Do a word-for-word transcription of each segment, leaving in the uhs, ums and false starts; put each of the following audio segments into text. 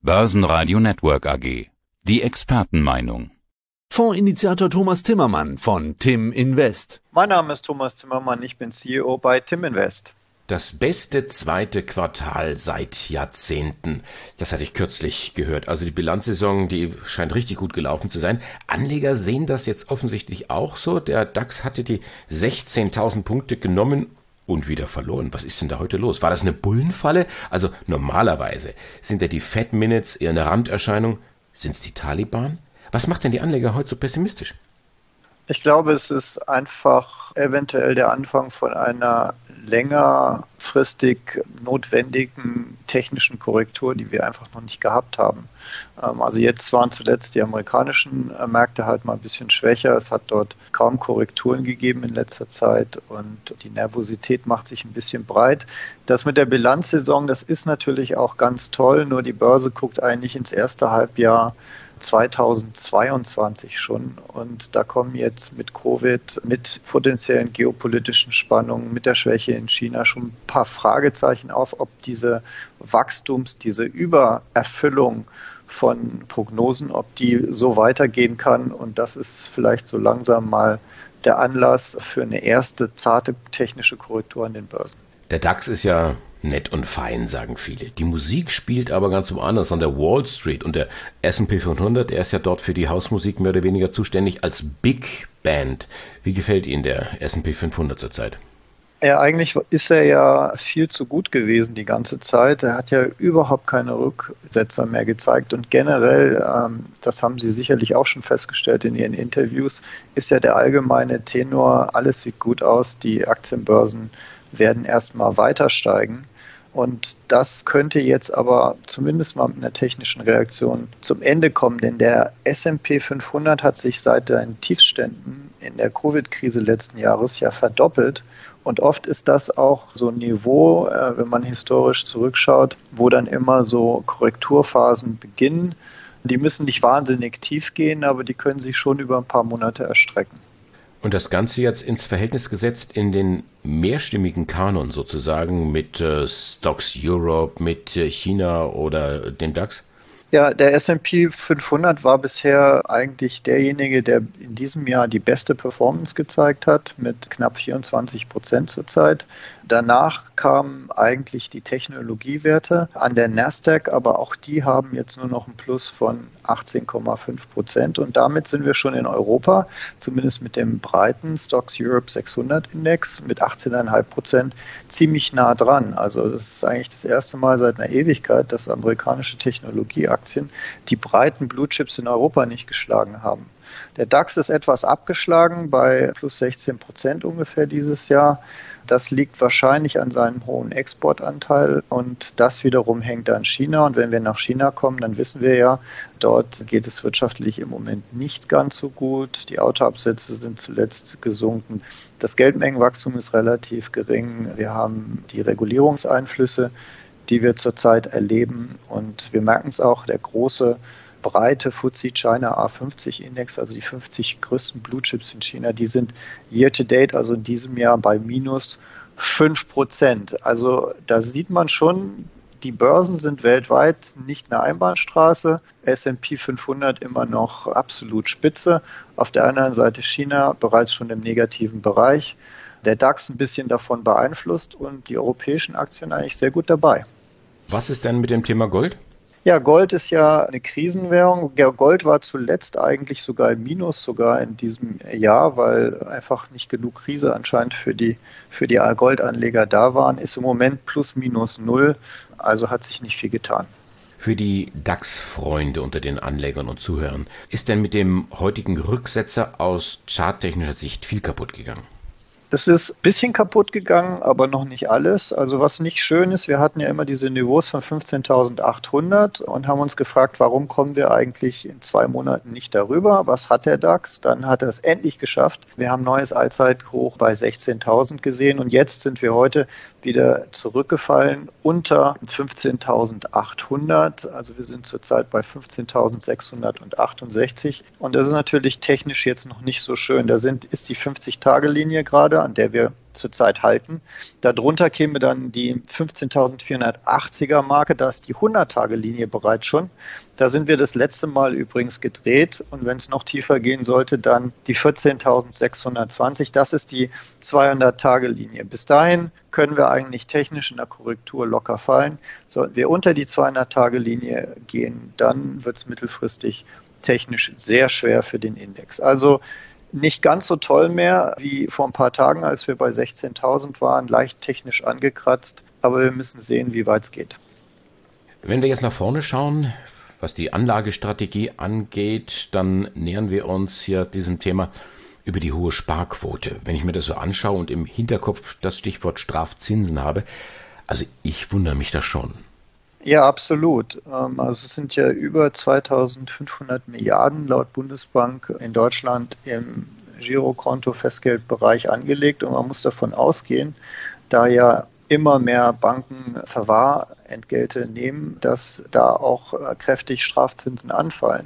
Börsenradio Network A G. Die Expertenmeinung. Fondsinitiator Thomas Timmermann von Tim Invest. Mein Name ist Thomas Timmermann, ich bin C E O bei Tim Invest. Das beste zweite Quartal seit Jahrzehnten. Das hatte ich kürzlich gehört. Also die Bilanzsaison, die scheint richtig gut gelaufen zu sein. Anleger sehen das jetzt offensichtlich auch so. Der DAX hatte die sechzehntausend Punkte genommen und wieder verloren. Was ist denn da heute los? War das eine Bullenfalle? Also normalerweise sind ja die Fed Minutes eher eine Randerscheinung. Sind es die Taliban? Was macht denn die Anleger heute so pessimistisch? Ich glaube, es ist einfach eventuell der Anfang von einer längerfristig notwendigen technischen Korrektur, die wir einfach noch nicht gehabt haben. Also jetzt waren zuletzt die amerikanischen Märkte halt mal ein bisschen schwächer. Es hat dort kaum Korrekturen gegeben in letzter Zeit und die Nervosität macht sich ein bisschen breit. Das mit der Bilanzsaison, das ist natürlich auch ganz toll, nur die Börse guckt eigentlich ins erste Halbjahr zweitausendzweiundzwanzig schon und da kommen jetzt mit Covid, mit potenziellen geopolitischen Spannungen, mit der Schwäche in China schon ein paar Fragezeichen auf, ob diese Wachstums-, diese Übererfüllung von Prognosen, ob die so weitergehen kann, und das ist vielleicht so langsam mal der Anlass für eine erste zarte technische Korrektur an den Börsen. Der DAX ist ja nett und fein, sagen viele. Die Musik spielt aber ganz woanders, an der Wall Street, und der S und P fünfhundert, der ist ja dort für die Hausmusik mehr oder weniger zuständig als Big Band. Wie gefällt Ihnen der S und P fünfhundert zurzeit? Ja, eigentlich ist er ja viel zu gut gewesen die ganze Zeit. Er hat ja überhaupt keine Rücksetzer mehr gezeigt. Und generell, ähm, das haben Sie sicherlich auch schon festgestellt in Ihren Interviews, ist ja der allgemeine Tenor, alles sieht gut aus, die Aktienbörsen werden erstmal weiter steigen. Und das könnte jetzt aber zumindest mal mit einer technischen Reaktion zum Ende kommen, denn der S und P fünfhundert hat sich seit den Tiefständen in der Covid-Krise letzten Jahres ja verdoppelt. Und oft ist das auch so ein Niveau, wenn man historisch zurückschaut, wo dann immer so Korrekturphasen beginnen. Die müssen nicht wahnsinnig tief gehen, aber die können sich schon über ein paar Monate erstrecken. Und das Ganze jetzt ins Verhältnis gesetzt in den mehrstimmigen Kanon sozusagen mit äh, Stocks Europe, mit äh, China oder dem DAX? Ja, der S und P fünfhundert war bisher eigentlich derjenige, der in diesem Jahr die beste Performance gezeigt hat, mit knapp vierundzwanzig Prozent zurzeit. Danach kamen eigentlich die Technologiewerte an der Nasdaq, aber auch die haben jetzt nur noch ein Plus von achtzehn Komma fünf Prozent. Und damit sind wir schon in Europa, zumindest mit dem breiten Stocks Europe sechshundert Index mit achtzehn Komma fünf Prozent, ziemlich nah dran. Also das ist eigentlich das erste Mal seit einer Ewigkeit, dass amerikanische Technologieaktien die breiten Blue Chips in Europa nicht geschlagen haben. Der DAX ist etwas abgeschlagen bei plus sechzehn Prozent ungefähr dieses Jahr. Das liegt wahrscheinlich an seinem hohen Exportanteil und das wiederum hängt an China. Und wenn wir nach China kommen, dann wissen wir ja, dort geht es wirtschaftlich im Moment nicht ganz so gut. Die Autoabsätze sind zuletzt gesunken. Das Geldmengenwachstum ist relativ gering. Wir haben die Regulierungseinflüsse, die wir zurzeit erleben. Und wir merken es auch, der große breite F T S E China A fünfzig Index, also die fünfzig größten Blue Chips in China, die sind year to date, also in diesem Jahr bei minus fünf Prozent. Also da sieht man schon, die Börsen sind weltweit nicht eine Einbahnstraße. S und P fünfhundert immer noch absolut spitze. Auf der anderen Seite China bereits schon im negativen Bereich. Der DAX ein bisschen davon beeinflusst und die europäischen Aktien eigentlich sehr gut dabei. Was ist denn mit dem Thema Gold? Ja, Gold ist ja eine Krisenwährung. Ja, Gold war zuletzt eigentlich sogar im Minus, sogar in diesem Jahr, weil einfach nicht genug Krise anscheinend für die, für die Goldanleger da waren. Ist im Moment plus minus null, also hat sich nicht viel getan. Für die DAX-Freunde unter den Anlegern und Zuhörern, ist denn mit dem heutigen Rücksetzer aus charttechnischer Sicht viel kaputt gegangen? Das ist ein bisschen kaputt gegangen, aber noch nicht alles. Also was nicht schön ist, wir hatten ja immer diese Niveaus von fünfzehntausendachthundert und haben uns gefragt, warum kommen wir eigentlich in zwei Monaten nicht darüber? Was hat der DAX? Dann hat er es endlich geschafft. Wir haben neues Allzeithoch bei sechzehntausend gesehen und jetzt sind wir heute wieder zurückgefallen unter fünfzehntausendachthundert. Also wir sind zurzeit bei fünfzehntausendsechshundertachtundsechzig und das ist natürlich technisch jetzt noch nicht so schön. Da sind, ist die fünfzig-Tage-Linie gerade, an der wir zurzeit halten. Darunter käme dann die fünfzehntausendvierhundertachtziger Marke, da ist die hundert-Tage-Linie bereits schon. Da sind wir das letzte Mal übrigens gedreht und wenn es noch tiefer gehen sollte, dann die vierzehntausendsechshundertzwanzig. Das ist die zweihundert-Tage-Linie. Bis dahin können wir eigentlich technisch in der Korrektur locker fallen. Sollten wir unter die zweihundert-Tage-Linie gehen, dann wird es mittelfristig technisch sehr schwer für den Index. Also nicht ganz so toll mehr wie vor ein paar Tagen, als wir bei sechzehntausend waren, leicht technisch angekratzt, aber wir müssen sehen, wie weit es geht. Wenn wir jetzt nach vorne schauen, was die Anlagestrategie angeht, dann nähern wir uns hier diesem Thema über die hohe Sparquote. Wenn ich mir das so anschaue und im Hinterkopf das Stichwort Strafzinsen habe, also ich wundere mich da schon. Ja, absolut. Also es sind ja über zweitausendfünfhundert Milliarden laut Bundesbank in Deutschland im Girokonto-Festgeldbereich angelegt und man muss davon ausgehen, da ja immer mehr Banken Verwahrentgelte nehmen, dass da auch kräftig Strafzinsen anfallen.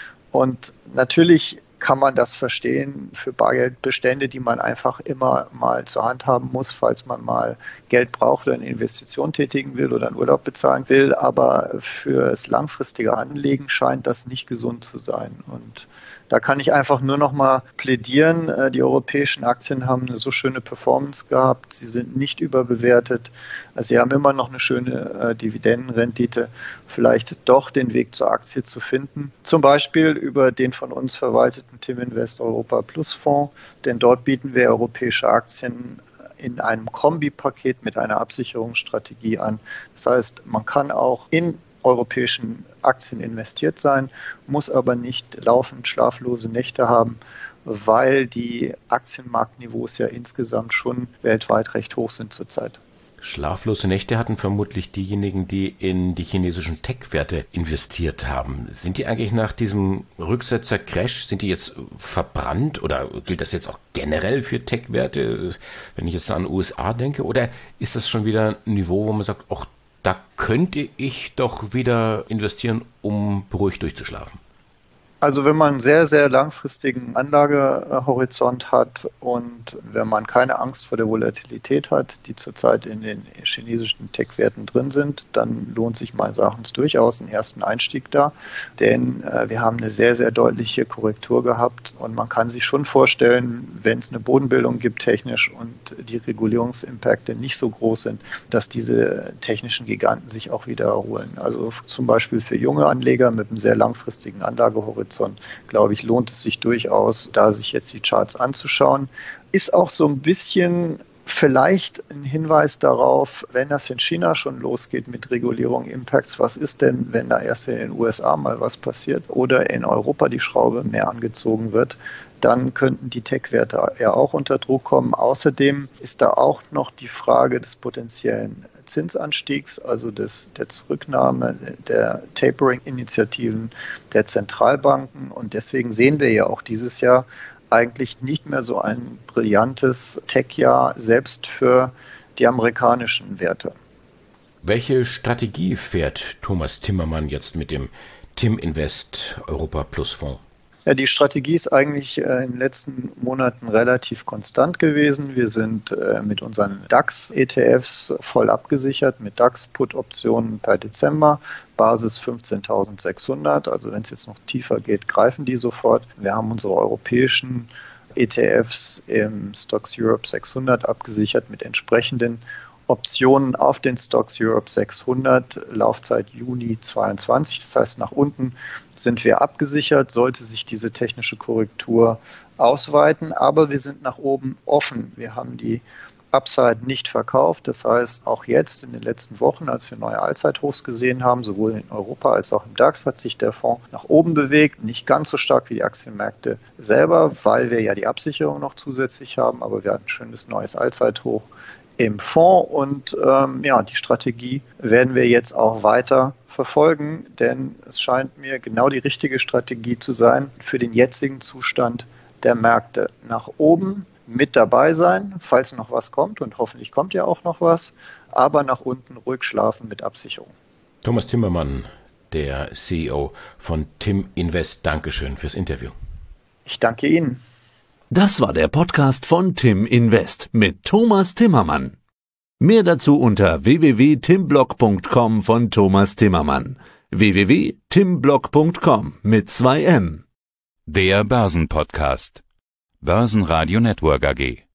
Und natürlich kann man das verstehen für Bargeldbestände, die man einfach immer mal zur Hand haben muss, falls man mal Geld braucht oder eine Investition tätigen will oder einen Urlaub bezahlen will. Aber fürs langfristige Anlegen scheint das nicht gesund zu sein. Und da kann ich einfach nur noch mal plädieren. Die europäischen Aktien haben eine so schöne Performance gehabt. Sie sind nicht überbewertet. Sie haben immer noch eine schöne Dividendenrendite. Vielleicht doch den Weg zur Aktie zu finden. Zum Beispiel über den von uns verwalteten Tim Invest Europa Plus Fonds. Denn dort bieten wir europäische Aktien in einem Kombipaket mit einer Absicherungsstrategie an. Das heißt, man kann auch in europäischen Aktien investiert sein, muss aber nicht laufend schlaflose Nächte haben, weil die Aktienmarktniveaus ja insgesamt schon weltweit recht hoch sind zurzeit. Schlaflose Nächte hatten vermutlich diejenigen, die in die chinesischen Tech-Werte investiert haben. Sind die eigentlich nach diesem Rücksetzer-Crash, sind die jetzt verbrannt oder gilt das jetzt auch generell für Tech-Werte, wenn ich jetzt an U S A denke? Oder ist das schon wieder ein Niveau, wo man sagt, ach, da könnte ich doch wieder investieren, um beruhigt durchzuschlafen? Also wenn man einen sehr, sehr langfristigen Anlagehorizont hat und wenn man keine Angst vor der Volatilität hat, die zurzeit in den chinesischen Tech-Werten drin sind, dann lohnt sich meines Erachtens durchaus einen ersten Einstieg da. Denn äh, wir haben eine sehr, sehr deutliche Korrektur gehabt und man kann sich schon vorstellen, wenn es eine Bodenbildung gibt technisch und die Regulierungsimpakte nicht so groß sind, dass diese technischen Giganten sich auch wieder erholen. Also zum Beispiel für junge Anleger mit einem sehr langfristigen Anlagehorizont, glaube ich, lohnt es sich durchaus, da sich jetzt die Charts anzuschauen. Ist auch so ein bisschen vielleicht ein Hinweis darauf, wenn das in China schon losgeht mit Regulierung, Impacts, was ist denn, wenn da erst in den U S A mal was passiert oder in Europa die Schraube mehr angezogen wird, dann könnten die Tech-Werte ja auch unter Druck kommen. Außerdem ist da auch noch die Frage des potenziellen Zinsanstiegs, also des, der Zurücknahme der Tapering-Initiativen der Zentralbanken. Und deswegen sehen wir ja auch dieses Jahr eigentlich nicht mehr so ein brillantes Tech-Jahr, selbst für die amerikanischen Werte. Welche Strategie fährt Thomas Timmermann jetzt mit dem Tim Invest Europa Plus Fonds? Ja, die Strategie ist eigentlich in den letzten Monaten relativ konstant gewesen. Wir sind mit unseren DAX-E T Fs voll abgesichert, mit DAX-Put-Optionen per Dezember, Basis fünfzehntausendsechshundert. Also wenn es jetzt noch tiefer geht, greifen die sofort. Wir haben unsere europäischen E T Fs im Stocks Europe sechshundert abgesichert mit entsprechenden Optionen auf den Stocks Europe sechshundert, Laufzeit Juni zweiundzwanzig. Das heißt, nach unten sind wir abgesichert, sollte sich diese technische Korrektur ausweiten, aber wir sind nach oben offen. Wir haben die Upside nicht verkauft. Das heißt, auch jetzt in den letzten Wochen, als wir neue Allzeithochs gesehen haben, sowohl in Europa als auch im DAX, hat sich der Fonds nach oben bewegt. Nicht ganz so stark wie die Aktienmärkte selber, weil wir ja die Absicherung noch zusätzlich haben, aber wir hatten ein schönes neues Allzeithoch im Fonds und ähm, ja, die Strategie werden wir jetzt auch weiter verfolgen, denn es scheint mir genau die richtige Strategie zu sein für den jetzigen Zustand der Märkte. Nach oben mit dabei sein, falls noch was kommt und hoffentlich kommt ja auch noch was, aber nach unten ruhig schlafen mit Absicherung. Thomas Timmermann, der C E O von Tim Invest, Dankeschön fürs Interview. Ich danke Ihnen. Das war der Podcast von Tim Invest mit Thomas Timmermann. Mehr dazu unter w w w punkt timblog punkt com von Thomas Timmermann. w w w punkt timblog punkt com mit zwei M. Der Börsenpodcast. Börsenradio Network A G.